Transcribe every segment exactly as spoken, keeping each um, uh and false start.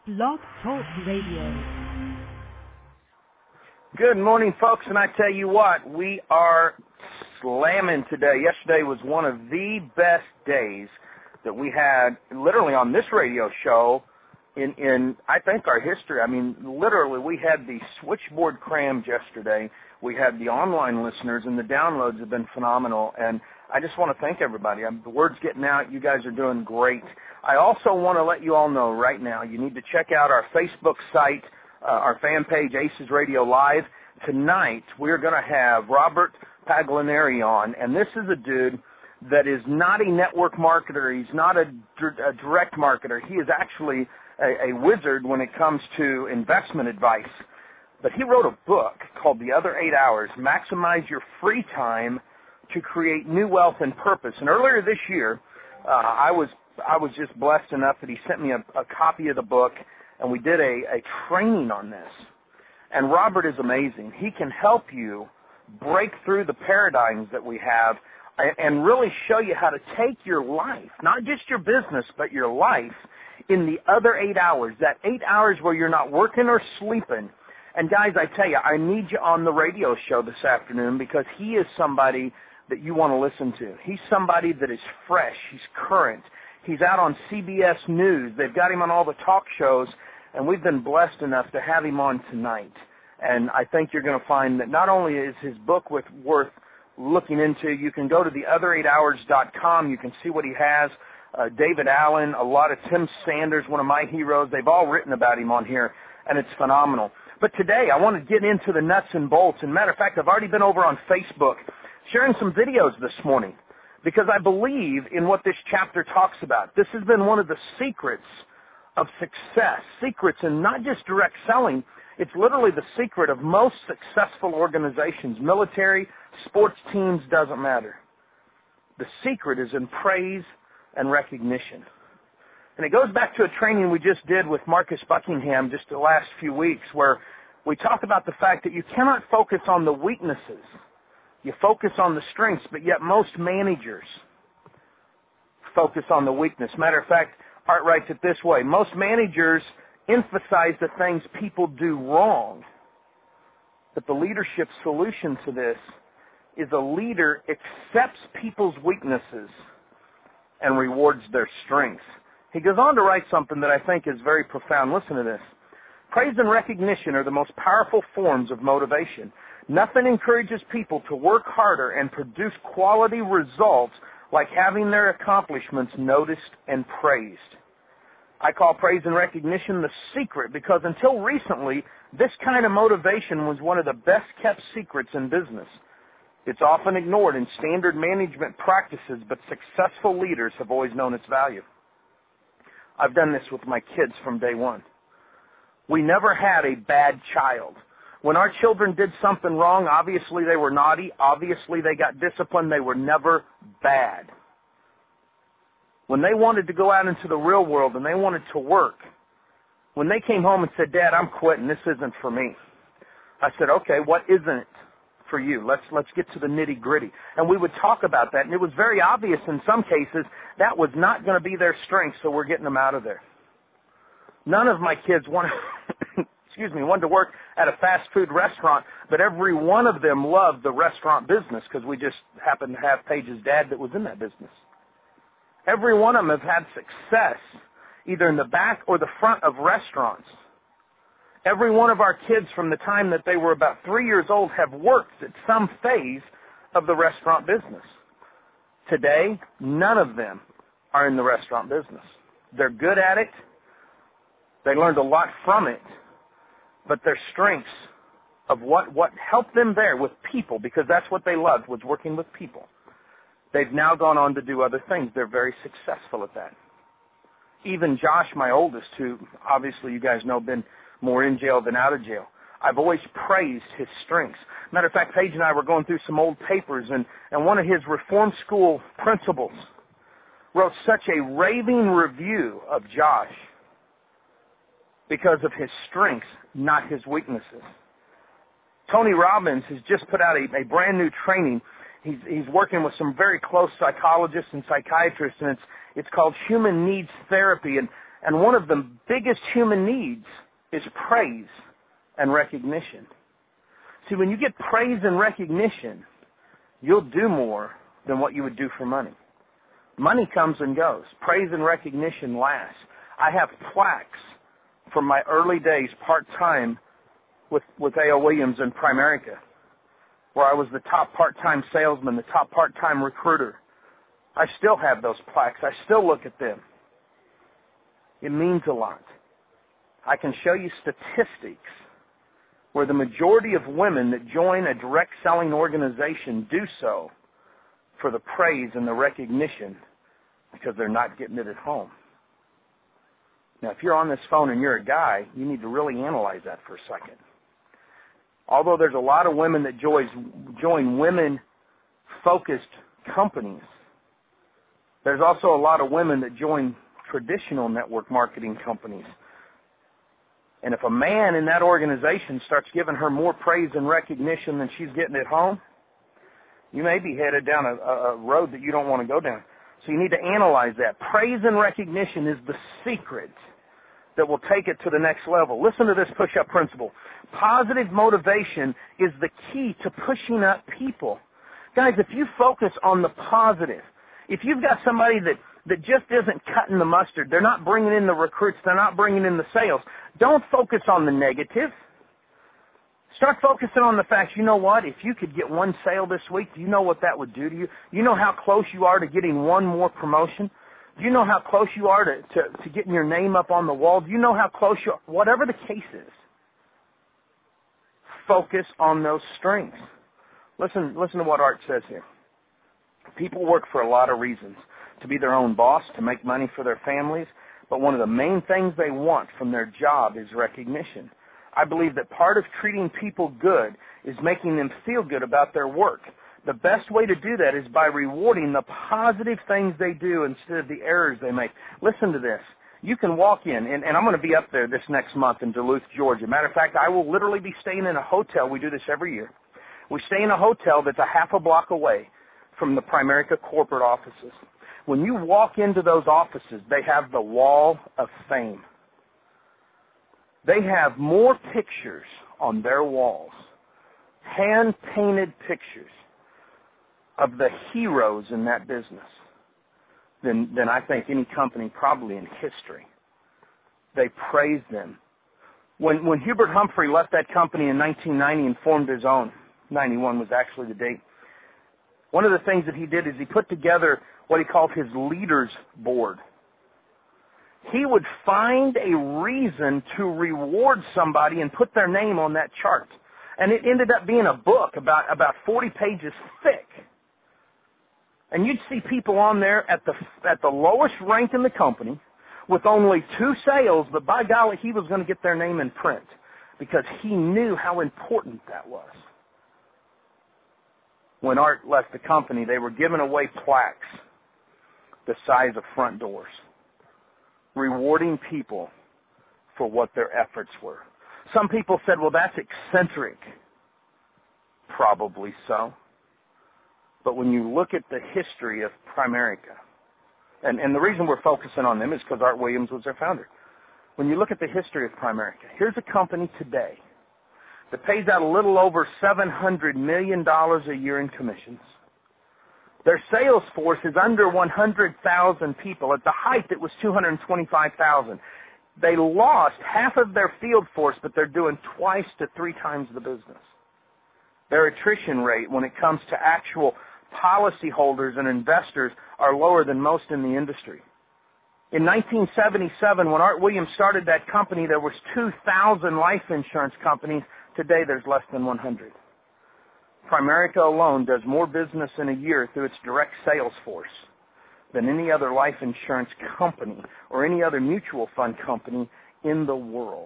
Blog Talk Radio. Good morning, folks, and I tell you what, we are slamming today. Yesterday was one of the best days that we had literally on this radio show in, in I think, our history. I mean, literally, we had the switchboard crammed yesterday. We had the online listeners, and the downloads have been phenomenal, and I just want to thank everybody. I'm, the word's getting out. You guys are doing great. I also want to let you all know right now, you need to check out our Facebook site, uh, our fan page, Aces Radio Live. Tonight, we're going to have Robert Paglianeri on, and this is a dude that is not a network marketer. He's not a, a direct marketer. He is actually a, a wizard when it comes to investment advice. But he wrote a book called The Other Eight Hours, Maximize Your Free Time to Create New Wealth and Purpose. And earlier this year, uh, I was I was just blessed enough that he sent me a, a copy of the book, and we did a, a training on this. And Robert is amazing. He can help you break through the paradigms that we have and really show you how to take your life, not just your business, but your life, in the other eight hours, that eight hours where you're not working or sleeping. And guys, I tell you, I need you on the radio show this afternoon because he is somebody that you want to listen to. He's somebody that is fresh. He's current. He's out on C B S News. They've got him on all the talk shows, and we've been blessed enough to have him on tonight. And I think you're going to find that not only is his book with, worth looking into, you can go to the other eight hours dot com. You can see what he has. Uh, David Allen, a lot of Tim Sanders, one of my heroes. They've all written about him on here, and it's phenomenal. But today, I want to get into the nuts and bolts. And matter of fact, I've already been over on Facebook sharing some videos this morning because I believe in what this chapter talks about. This has been one of the secrets of success, secrets in not just direct selling. It's literally the secret of most successful organizations, military, sports teams, doesn't matter. The secret is in praise and recognition. And it goes back to a training we just did with Marcus Buckingham just the last few weeks where we talk about the fact that you cannot focus on the weaknesses. You focus on the strengths, but yet most managers focus on the weakness. Matter of fact, Art writes it this way. Most managers emphasize the things people do wrong, but the leadership solution to this is a leader accepts people's weaknesses and rewards their strengths. He goes on to write something that I think is very profound. Listen to this. Praise and recognition are the most powerful forms of motivation. Nothing encourages people to work harder and produce quality results like having their accomplishments noticed and praised. I call praise and recognition the secret because until recently, this kind of motivation was one of the best-kept secrets in business. It's often ignored in standard management practices, but successful leaders have always known its value. I've done this with my kids from day one. We never had a bad child. When our children did something wrong, obviously they were naughty, obviously they got disciplined, they were never bad. When they wanted to go out into the real world and they wanted to work, when they came home and said, Dad, I'm quitting, this isn't for me. I said, okay, what isn't it for you? Let's let's get to the nitty gritty. And we would talk about that, and it was very obvious in some cases that was not going to be their strength, so we're getting them out of there. None of my kids wanted, excuse me, wanted to work at a fast food restaurant, but every one of them loved the restaurant business because we just happened to have Paige's dad that was in that business. Every one of them have had success, either in the back or the front of restaurants. Every one of our kids from the time that they were about three years old have worked at some phase of the restaurant business. Today, none of them are in the restaurant business. They're good at it. They learned a lot from it. But their strengths of what, what helped them there with people, because that's what they loved, was working with people. They've now gone on to do other things. They're very successful at that. Even Josh, my oldest, who obviously you guys know been more in jail than out of jail, I've always praised his strengths. Matter of fact, Paige and I were going through some old papers, and, and one of his reform school principals wrote such a raving review of Josh because of his strengths, not his weaknesses. Tony Robbins has just put out a, a brand new training. He's, he's working with some very close psychologists and psychiatrists, and it's it's called Human Needs Therapy. And And one of the biggest human needs is praise and recognition. See, when you get praise and recognition, you'll do more than what you would do for money. Money comes and goes. Praise and recognition lasts. I have plaques from my early days part-time with, with A L. Williams in Primerica, where I was the top part-time salesman, the top part-time recruiter. I still have those plaques. I still look at them. It means a lot. I can show you statistics where the majority of women that join a direct selling organization do so for the praise and the recognition because they're not getting it at home. Now, if you're on this phone and you're a guy, you need to really analyze that for a second. Although there's a lot of women that join, join women-focused companies, there's also a lot of women that join traditional network marketing companies. And if a man in that organization starts giving her more praise and recognition than she's getting at home, you may be headed down a, a road that you don't want to go down. So you need to analyze that. Praise and recognition is the secret that will take it to the next level. Listen to this push-up principle. Positive motivation is the key to pushing up people. Guys, if you focus on the positive, if you've got somebody that, that just isn't cutting the mustard, they're not bringing in the recruits, they're not bringing in the sales, don't focus on the negative. Start focusing on the fact, you know what, if you could get one sale this week, do you know what that would do to you? You know how close you are to getting one more promotion? Do you know how close you are to, to, to getting your name up on the wall? Do you know how close you are? Whatever the case is, focus on those strengths. Listen, listen to what Art says here. People work for a lot of reasons. To be their own boss, to make money for their families, but one of the main things they want from their job is recognition. I believe that part of treating people good is making them feel good about their work. The best way to do that is by rewarding the positive things they do instead of the errors they make. Listen to this. You can walk in, and, and I'm going to be up there this next month in Duluth, Georgia. Matter of fact, I will literally be staying in a hotel. We do this every year. We stay in a hotel that's a half a block away from the Primerica corporate offices. When you walk into those offices, they have the Wall of Fame. They have more pictures on their walls, hand-painted pictures of the heroes in that business than, than I think any company probably in history. They praise them. When, when Hubert Humphrey left that company in nineteen ninety and formed his own, ninety-one was actually the date, one of the things that he did is he put together what he called his leaders board. He would find a reason to reward somebody and put their name on that chart. And it ended up being a book about, about forty pages thick. And you'd see people on there at the, at the lowest rank in the company with only two sales, but by golly, he was going to get their name in print because he knew how important that was. When Art left the company, they were giving away plaques the size of front doors, rewarding people for what their efforts were. Some people said, well, that's eccentric. Probably so. But when you look at the history of Primerica, and, and the reason we're focusing on them is because Art Williams was their founder. When you look at the history of Primerica, here's a company today that pays out a little over seven hundred million dollars a year in commissions. Their sales force is under one hundred thousand people. At the height, it was two hundred twenty-five thousand. They lost half of their field force, but they're doing twice to three times the business. Their attrition rate when it comes to actual policyholders and investors are lower than most in the industry. In nineteen seventy-seven, when Art Williams started that company, there was two thousand life insurance companies. Today, there's less than one hundred. Primerica alone does more business in a year through its direct sales force than any other life insurance company or any other mutual fund company in the world.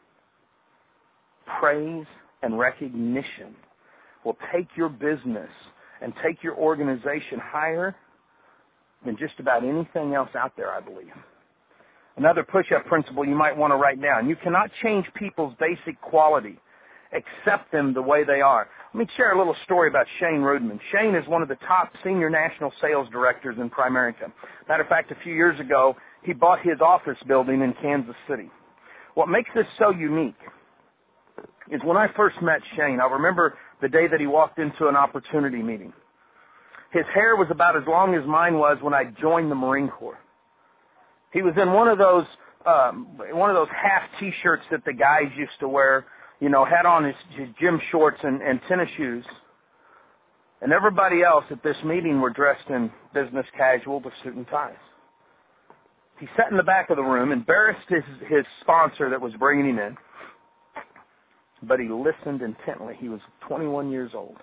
Praise and recognition will take your business and take your organization higher than just about anything else out there, I believe. Another push-up principle you might want to write down. You cannot change people's basic quality. Accept them the way they are. Let me share a little story about Shane Rudman. Shane is one of the top senior national sales directors in Primerica. Matter of fact, a few years ago, he bought his office building in Kansas City. What makes this so unique is when I first met Shane, I remember the day that he walked into an opportunity meeting. His hair was about as long as mine was when I joined the Marine Corps. He was in one of those um, one of those half T-shirts that the guys used to wear, you know, had on his, his gym shorts and, and tennis shoes. And everybody else at this meeting were dressed in business casual with suit and ties. He sat in the back of the room, embarrassed his, his sponsor that was bringing him in, but he listened intently. He was twenty-one years old.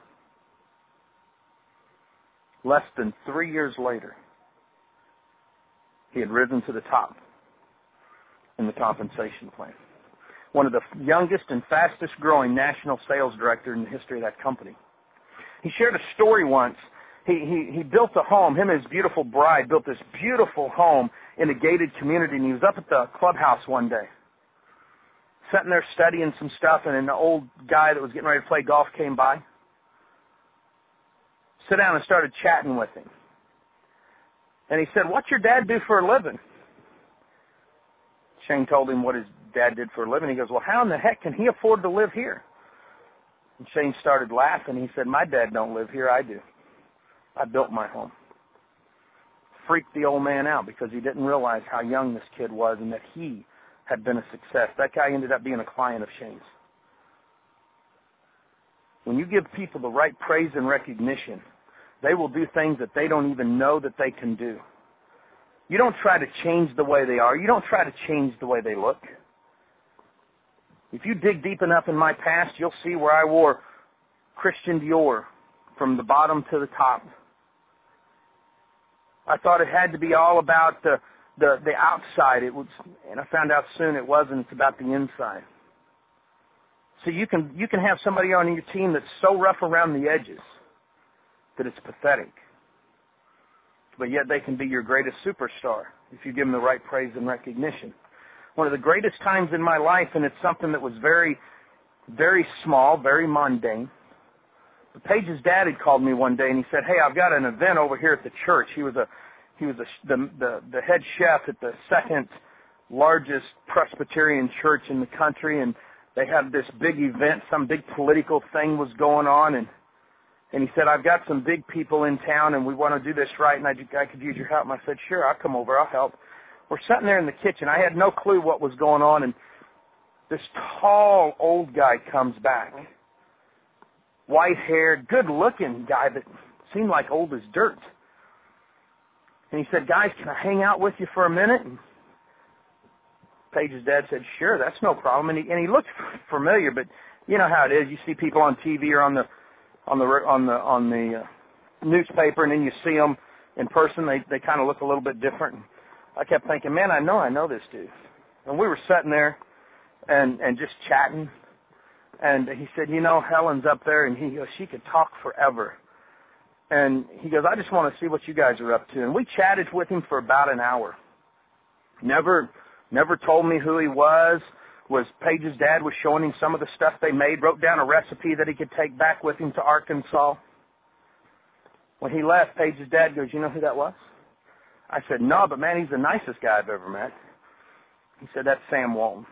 Less than three years later, he had risen to the top in the compensation plan. One of the youngest and fastest growing national sales director in the history of that company. He shared a story once. He, he, he built a home. Him and his beautiful bride built this beautiful home in a gated community, and he was up at the clubhouse one day, sitting there studying some stuff, and an old guy that was getting ready to play golf came by, sat down and started chatting with him. And he said, "What's your dad do for a living?" Shane told him what his dad did for a living. He goes, "Well, how in the heck can he afford to live here?" And Shane started laughing. He said, "My dad don't live here, I do. I built my home." Freaked the old man out because he didn't realize how young this kid was and that he had been a success. That guy ended up being a client of Shane's. When you give people the right praise and recognition, they will do things that they don't even know that they can do. You don't try to change the way they are. You don't try to change the way they look. If you dig deep enough in my past, you'll see where I wore Christian Dior from the bottom to the top. I thought it had to be all about the, the, the outside. It was, and I found out soon it wasn't. It's about the inside. So you can, you can have somebody on your team that's so rough around the edges that it's pathetic. But yet they can be your greatest superstar if you give them the right praise and recognition. One of the greatest times in my life, and it's something that was very, very small, very mundane. But Paige's dad had called me one day and he said, "Hey, I've got an event over here at the church." He was a, he was a, the, the the head chef at the second largest Presbyterian church in the country, and they had this big event. Some big political thing was going on, and and he said, "I've got some big people in town, and we want to do this right, and I, I could use your help." And I said, "Sure, I'll come over. I'll help." We're sitting there in the kitchen. I had no clue what was going on, and this tall old guy comes back. White-haired, good-looking guy that seemed like old as dirt. And he said, "Guys, can I hang out with you for a minute?" And Paige's dad said, "Sure, that's no problem." And he, and he looked familiar, but you know how it is. You see people on T V or on the on the on the on the uh, newspaper, and then you see them in person. They they kind of look a little bit different. And I kept thinking, man, I know I know this dude. And we were sitting there and and just chatting. And he said, "You know, Helen's up there," and he goes, "She could talk forever." And he goes, "I just want to see what you guys are up to." And we chatted with him for about an hour. Never, never told me who he was. Was Paige's dad was showing him some of the stuff they made. Wrote down a recipe that he could take back with him to Arkansas. When he left, Paige's dad goes, "You know who that was?" I said, "No, but man, he's the nicest guy I've ever met." He said, "That's Sam Walton."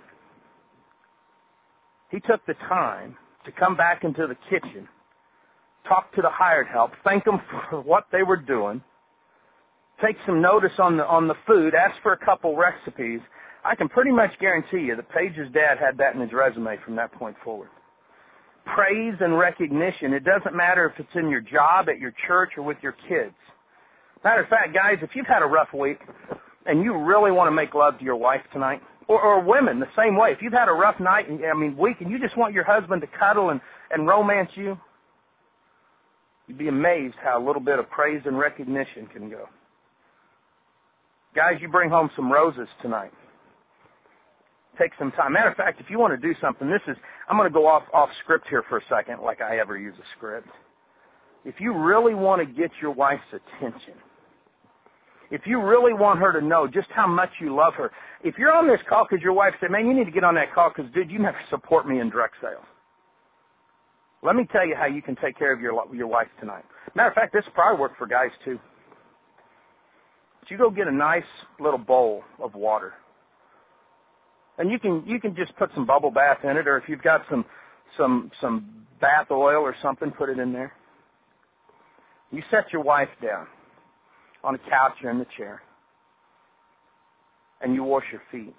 He took the time to come back into the kitchen, talk to the hired help, thank them for what they were doing, take some notice on the on the food, ask for a couple recipes. I can pretty much guarantee you that Paige's dad had that in his resume from that point forward. Praise and recognition. It doesn't matter if it's in your job, at your church, or with your kids. Matter of fact, guys, if you've had a rough week and you really want to make love to your wife tonight, Or, or women, the same way. If you've had a rough night, and, I mean, week, and you just want your husband to cuddle and, and romance you, you'd be amazed how a little bit of praise and recognition can go. Guys, you bring home some roses tonight. Take some time. Matter of fact, if you want to do something, this is, I'm going to go off, off script here for a second, like I ever use a script. If you really want to get your wife's attention, if you really want her to know just how much you love her, if you're on this call because your wife said, "Man, you need to get on that call because, dude, you never support me in direct sales." Let me tell you how you can take care of your your wife tonight. Matter of fact, this probably work for guys too. you go get a nice little bowl of water. And you can you can just put some bubble bath in it, or if you've got some some some bath oil or something, put it in there. You set your wife down on a couch or in the chair, and you wash your feet.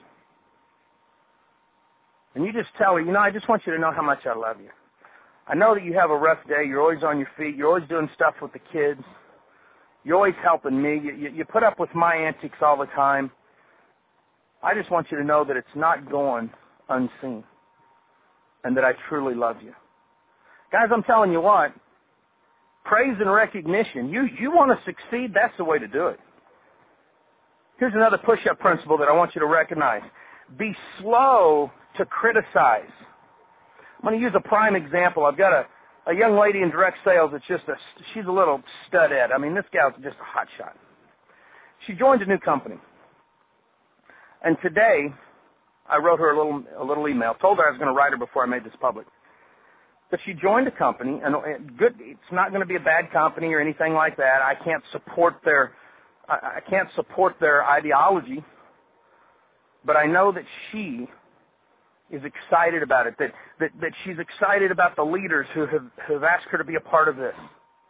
And you just tell her, you know, I just want you to know how much I love you. I know that you have a rough day. You're always on your feet. You're always doing stuff with the kids. You're always helping me. You, you, you put up with my antics all the time. I just want you to know that it's not going unseen and that I truly love you. Guys, I'm telling you what, praise and recognition, you, you want to succeed, that's the way to do it. Here's another push-up principle that I want you to recognize. Be slow to criticize. I'm going to use a prime example. I've got a, a young lady in direct sales that's just a, she's a little studette. I mean, this gal's just a hot shot. She joined a new company. And today, I wrote her a little a little email, told her I was going to write her before I made this public. But she joined a company, and good. It's not going to be a bad company or anything like that. I can't support their I can't support their ideology, but I know that she is excited about it, that, that, that she's excited about the leaders who have, who have asked her to be a part of this.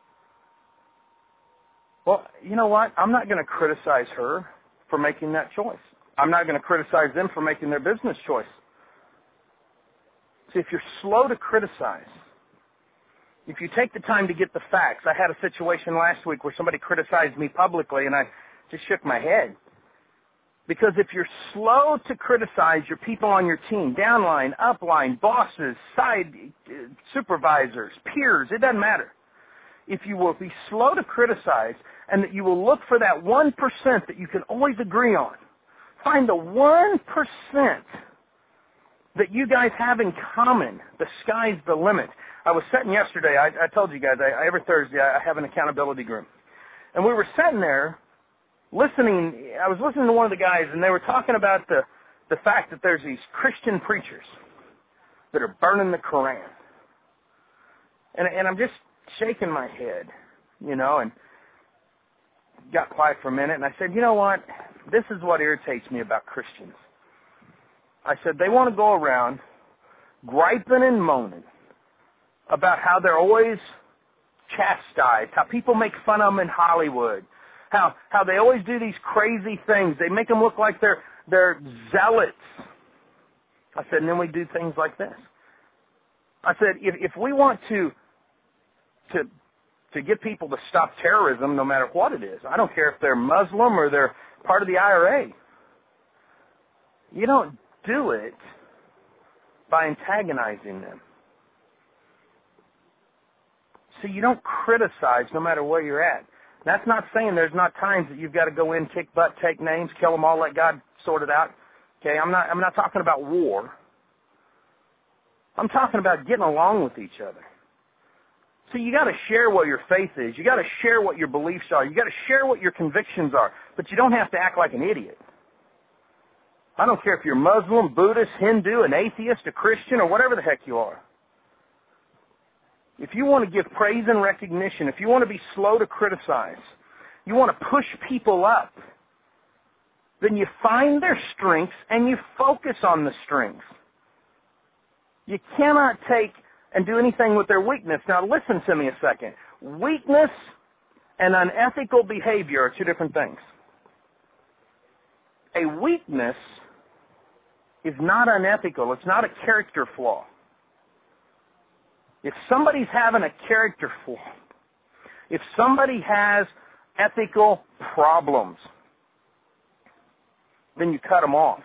Well, you know what? I'm not going to criticize her for making that choice. I'm not going to criticize them for making their business choice. See, if you're slow to criticize, if you take the time to get the facts, I had a situation last week where somebody criticized me publicly, and I just shook my head. Because if you're slow to criticize your people on your team, downline, upline, bosses, side uh, supervisors, peers, it doesn't matter. If you will be slow to criticize and that you will look for that one percent that you can always agree on, find the one percent that you guys have in common, the sky's the limit. I was sitting yesterday, I, I told you guys, I, every Thursday I have an accountability group. And we were sitting there listening, I was listening to one of the guys, and they were talking about the, the fact that there's these Christian preachers that are burning the Koran. And, and I'm just shaking my head, you know, and got quiet for a minute, and I said, you know what, this is what irritates me about Christians. I said, they want to go around griping and moaning about how they're always chastised, how people make fun of them in Hollywood, how how they always do these crazy things. They make them look like they're they're zealots. I said, and then we do things like this. I said, if if we want to to to get people to stop terrorism, no matter what it is, I don't care if they're Muslim or they're part of the I R A. You don't do it by antagonizing them. So you don't criticize no matter where you're at. That's not saying there's not times that you've got to go in, kick butt, take names, kill them all, let God sort it out. Okay, I'm not I'm not talking about war. I'm talking about getting along with each other. So you got to share what your faith is. You got to share what your beliefs are. You got to share what your convictions are. But you don't have to act like an idiot. I don't care if you're Muslim, Buddhist, Hindu, an atheist, a Christian, or whatever the heck you are. If you want to give praise and recognition, if you want to be slow to criticize, you want to push people up, then you find their strengths and you focus on the strengths. You cannot take and do anything with their weakness. Now listen to me a second. Weakness and unethical behavior are two different things. A weakness is not unethical. It's not a character flaw. If somebody's having a character flaw, if somebody has ethical problems, then you cut them off.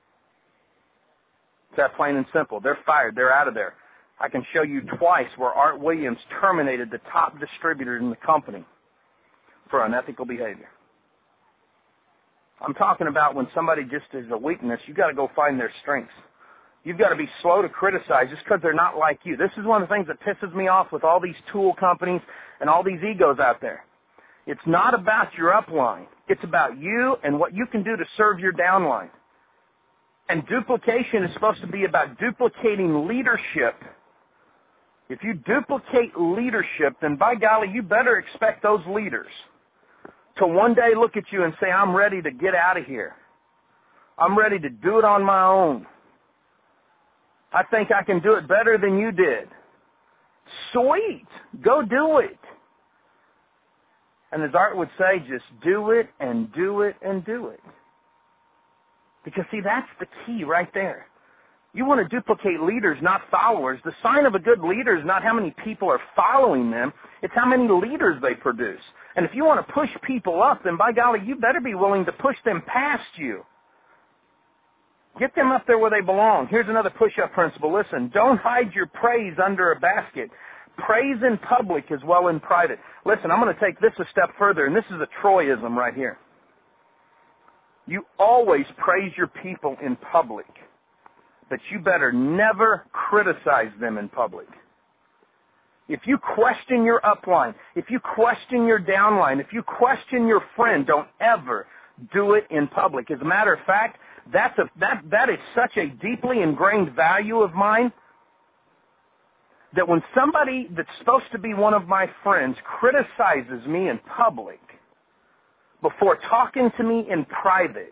It's that plain and simple. They're fired. They're out of there. I can show you twice where Art Williams terminated the top distributor in the company for unethical behavior. I'm talking about when somebody just is a weakness, you've got to go find their strengths. You've got to be slow to criticize just because they're not like you. This is one of the things that pisses me off with all these tool companies and all these egos out there. It's not about your upline. It's about you and what you can do to serve your downline. And duplication is supposed to be about duplicating leadership. If you duplicate leadership, then by golly, you better expect those leaders to one day look at you and say, I'm ready to get out of here. I'm ready to do it on my own. I think I can do it better than you did. Sweet. Go do it. And as Art would say, just do it and do it and do it. Because, see, that's the key right there. You want to duplicate leaders, not followers. The sign of a good leader is not how many people are following them. It's how many leaders they produce. And if you want to push people up, then by golly, you better be willing to push them past you. Get them up there where they belong. Here's another push-up principle. Listen, don't hide your praise under a basket. Praise in public as well in private. Listen, I'm going to take this a step further, and this is a Troyism right here. You always praise your people in public, but you better never criticize them in public. If you question your upline, if you question your downline, if you question your friend, don't ever do it in public. As a matter of fact, that's a, that, that is such a deeply ingrained value of mine that when somebody that's supposed to be one of my friends criticizes me in public before talking to me in private,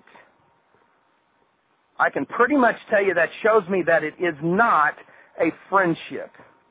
I can pretty much tell you that shows me that it is not a friendship.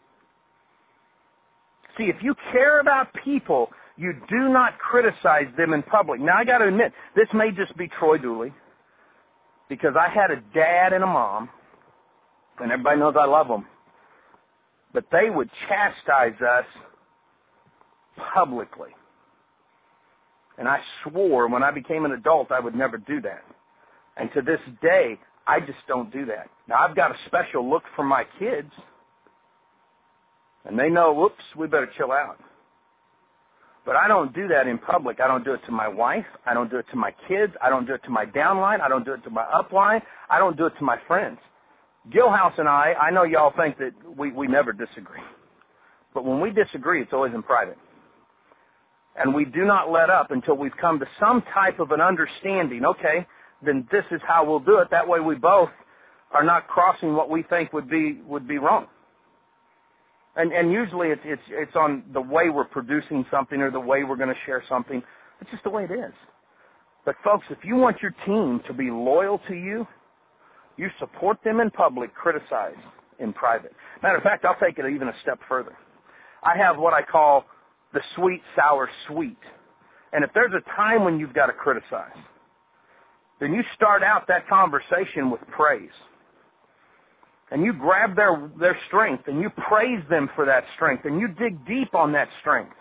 See, if you care about people, you do not criticize them in public. Now, I got to admit, this may just be Troy Dooley, because I had a dad and a mom, and everybody knows I love them, but they would chastise us publicly. And I swore when I became an adult I would never do that. And to this day, I just don't do that. Now, I've got a special look for my kids, and they know, whoops, we better chill out. But I don't do that in public. I don't do it to my wife. I don't do it to my kids. I don't do it to my downline. I don't do it to my upline. I don't do it to my friends. Gilhouse and I, I know y'all think that we, we never disagree. But when we disagree, it's always in private. And we do not let up until we've come to some type of an understanding. Okay, then this is how we'll do it. That way we both are not crossing what we think would be would be wrong. And, and usually it's, it's, it's on the way we're producing something or the way we're going to share something. It's just the way it is. But, folks, if you want your team to be loyal to you, you support them in public, criticize in private. Matter of fact, I'll take it even a step further. I have what I call the sweet, sour, sweet. And if there's a time when you've got to criticize, then you start out that conversation with praise. And you grab their, their strength and you praise them for that strength and you dig deep on that strength.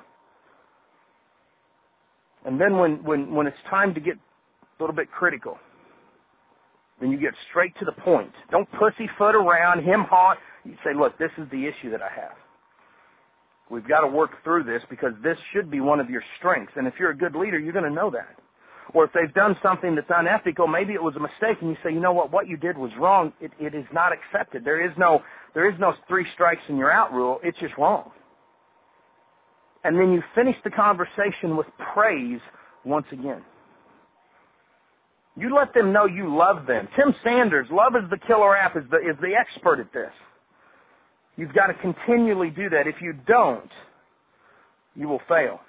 And then when, when, when it's time to get a little bit critical, then you get straight to the point. Don't pussyfoot around, hem-haw. You say, look, this is the issue that I have. We've got to work through this because this should be one of your strengths. And if you're a good leader, you're going to know that. Or if they've done something that's unethical, maybe it was a mistake, and you say, you know what, what you did was wrong. It, it is not accepted. There is no, there is no three strikes and you're out rule. It's just wrong. And then you finish the conversation with praise once again. You let them know you love them. Tim Sanders, Love is the Killer app, is the, is the expert at this. You've got to continually do that. If you don't, you will fail.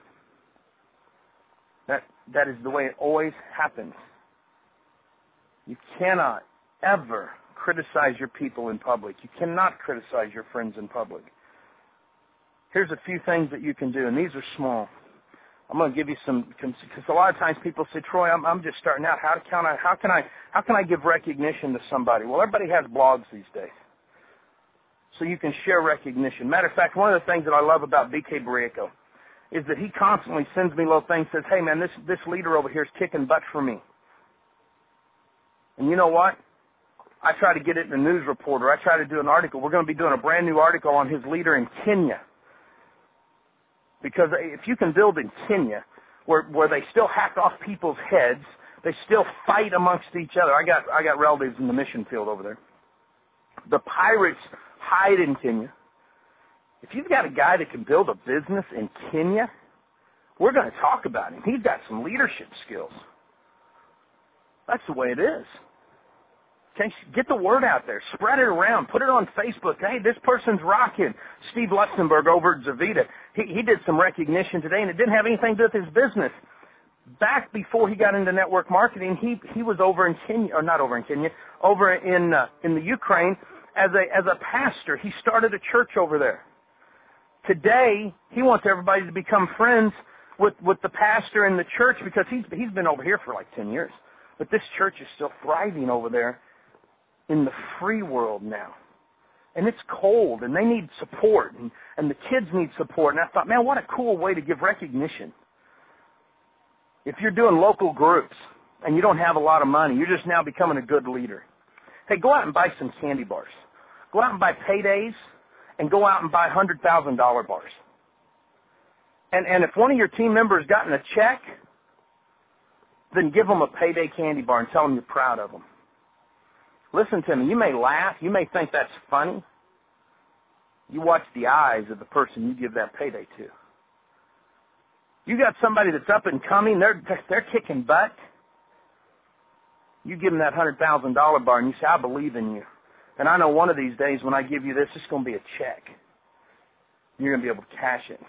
That, that is the way it always happens. You cannot ever criticize your people in public. You cannot criticize your friends in public. Here's a few things that you can do, and these are small. I'm going to give you some, because a lot of times people say, Troy, I'm, I'm just starting out. How can I, how can I, how can I give recognition to somebody? Well, everybody has blogs these days, so you can share recognition. Matter of fact, one of the things that I love about B K Barriaco is that he constantly sends me little things, says, hey, man, this, this leader over here is kicking butt for me. And you know what? I try to get it in a news report, or I try to do an article. We're going to be doing a brand new article on his leader in Kenya. Because if you can build in Kenya, where, where they still hack off people's heads, they still fight amongst each other. I got, I got relatives in the mission field over there. The pirates hide in Kenya. If you've got a guy that can build a business in Kenya, we're going to talk about him. He's got some leadership skills. That's the way it is. Okay, get the word out there. Spread it around. Put it on Facebook. Hey, this person's rocking. Steve Luxembourg over at Zavita, he, he did some recognition today, and it didn't have anything to do with his business. back before he got into network marketing, he he was over in Kenya, or not over in Kenya, over in uh, in the Ukraine as a as a pastor. He started a church over there. Today, he wants everybody to become friends with with the pastor in the church because he's he's been over here for like ten years. But this church is still thriving over there in the free world now. And it's cold, and they need support, and, and the kids need support. And I thought, man, what a cool way to give recognition. If you're doing local groups and you don't have a lot of money, you're just now becoming a good leader. Hey, go out and buy some candy bars. Go out and buy paydays, and go out and buy one hundred thousand dollars bars. And, and if one of your team members gotten a check, then give them a payday candy bar and tell them you're proud of them. Listen to me. You may laugh. You may think that's funny. You watch the eyes of the person you give that payday to. You got somebody that's up and coming. They're they're kicking butt. You give them that one hundred thousand dollars bar and you say, I believe in you. And I know one of these days when I give you this, it's going to be a check. You're going to be able to cash it.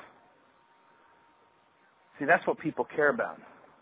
See, that's what people care about.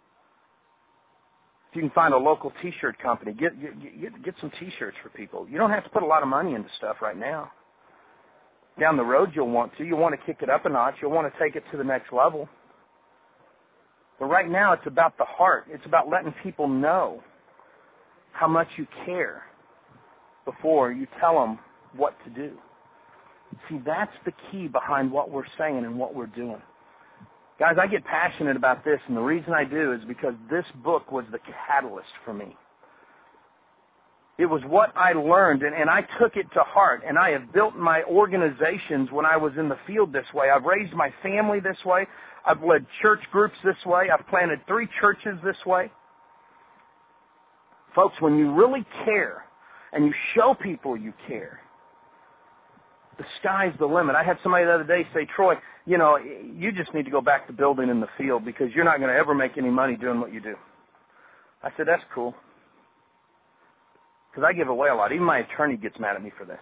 If you can find a local T-shirt company, get, get get some T-shirts for people. You don't have to put a lot of money into stuff right now. Down the road, you'll want to. You'll want to kick it up a notch. You'll want to take it to the next level. But right now, it's about the heart. It's about letting people know how much you care before you tell them what to do. See, that's the key behind what we're saying and what we're doing. Guys, I get passionate about this, and the reason I do is because this book was the catalyst for me. It was what I learned, and, and I took it to heart, and I have built my organizations when I was in the field this way. I've raised my family this way. I've led church groups this way. I've planted three churches this way. Folks, when you really care and you show people you care, the sky's the limit. I had somebody the other day say, Troy, you know, you just need to go back to building in the field because you're not going to ever make any money doing what you do. I said, that's cool. Because I give away a lot. Even my attorney gets mad at me for this.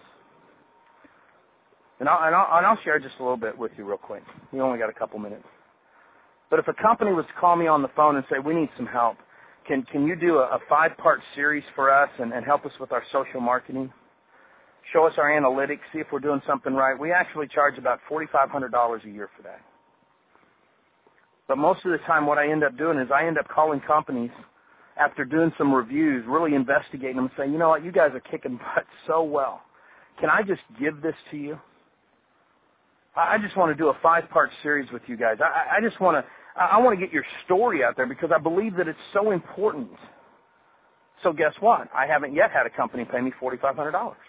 And I'll, and, I'll, and I'll share just a little bit with you real quick. You only got a couple minutes. But if a company was to call me on the phone and say, we need some help, can can you do a, a five-part series for us and, and help us with our social marketing? Show us our analytics, see if we're doing something right. We actually charge about four thousand five hundred dollars a year for that. But most of the time what I end up doing is I end up calling companies after doing some reviews, really investigating them and saying, you know what, you guys are kicking butt so well. Can I just give this to you? I just want to do a five-part series with you guys. I, I just want to I want to get your story out there because I believe that it's so important. So guess what? I haven't yet had a company pay me four thousand five hundred dollars.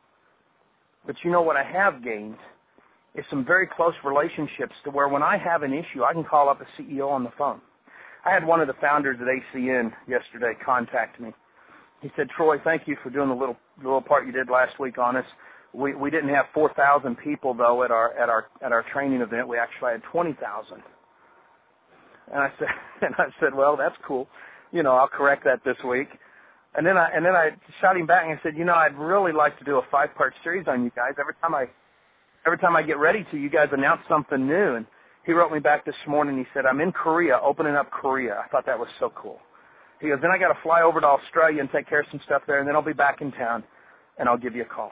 But you know what I have gained is some very close relationships to where when I have an issue, I can call up a C E O on the phone. I had one of the founders at A C N yesterday contact me. He said, Troy, thank you for doing the little little part you did last week on us. We we didn't have four thousand people though at our at our at our training event. We actually had twenty thousand. And I said and I said, well, that's cool. You know, I'll correct that this week. And then I and then I shot him back and I said, you know, I'd really like to do a five-part series on you guys. Every time I every time I get ready to, you guys announce something new. And he wrote me back this morning. He said, I'm in Korea, opening up Korea. I thought that was so cool. He goes, then I got to fly over to Australia and take care of some stuff there, and then I'll be back in town, and I'll give you a call.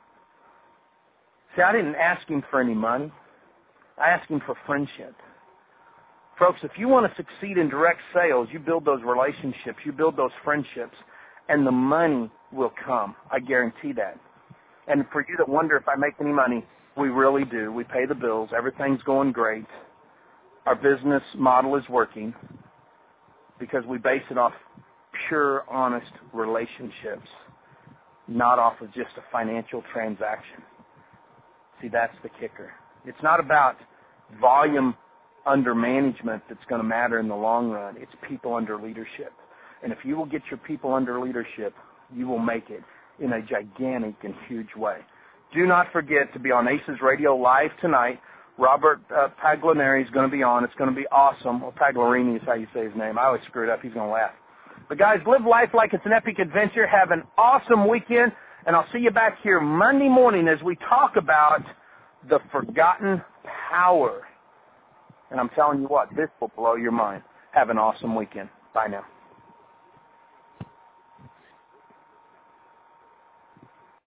See, I didn't ask him for any money. I asked him for friendship. Folks, if you want to succeed in direct sales, you build those relationships, you build those friendships, and the money will come. I guarantee that. And for you that wonder if I make any money, we really do. We pay the bills. Everything's going great. Our business model is working because we base it off pure, honest relationships, not off of just a financial transaction. See, that's the kicker. It's not about volume under management that's going to matter in the long run. It's people under leadership. And if you will get your people under leadership, you will make it in a gigantic and huge way. Do not forget to be on Aces Radio Live tonight. Robert uh, Pagliarini is going to be on. It's going to be awesome. Well, Pagliarini is how you say his name. I always screw it up. He's going to laugh. But, guys, live life like it's an epic adventure. Have an awesome weekend. And I'll see you back here Monday morning as we talk about the forgotten power. And I'm telling you what, this will blow your mind. Have an awesome weekend. Bye now.